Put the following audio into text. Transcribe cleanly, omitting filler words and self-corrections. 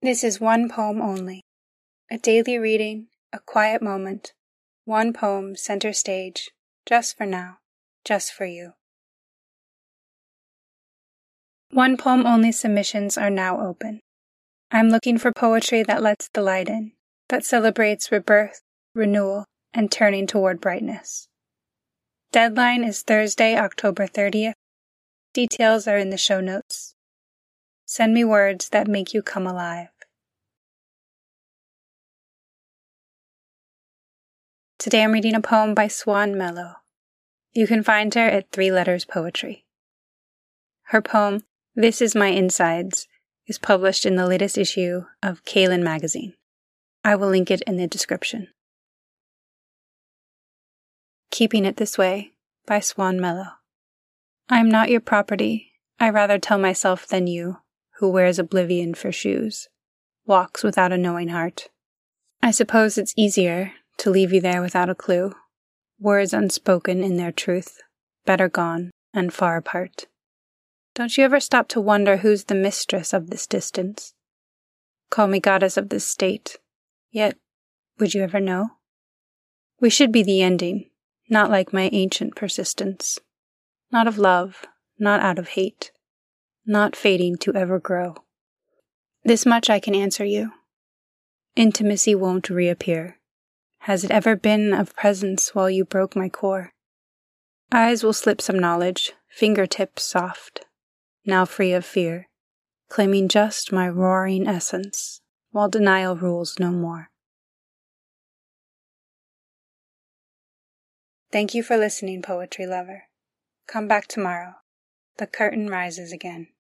This is one poem only. A daily reading, a quiet moment, one poem center stage, just for now, just for you. One poem only submissions are now open. I'm looking for poetry that lets the light in, that celebrates rebirth, renewal, and turning toward brightness. Deadline is Thursday, October 30th. Details are in the show notes. Send me words that make you come alive. Today I'm reading a poem by Swan Mellow. You can find her at 3 Letters Poetry. Her poem, This Is My Insides, is published in the latest issue of Kaylin magazine. I will link it in the description. Keeping It This Way by Swan Mellow. I am not your property, I rather tell myself than you, who wears oblivion for shoes, walks without a knowing heart. I suppose it's easier to leave you there without a clue, words unspoken in their truth, better gone and far apart. Don't you ever stop to wonder who's the mistress of this distance? Call me goddess of this state, yet would you ever know? We should be the ending, not like my ancient persistence, not of love, not out of hate, not fading to ever grow. This much I can answer you. Intimacy won't reappear. Has it ever been of presence while you broke my core? Eyes will slip some knowledge, fingertips soft, now free of fear, claiming just my roaring essence, while denial rules no more. Thank you for listening, poetry lover. Come back tomorrow. The curtain rises again.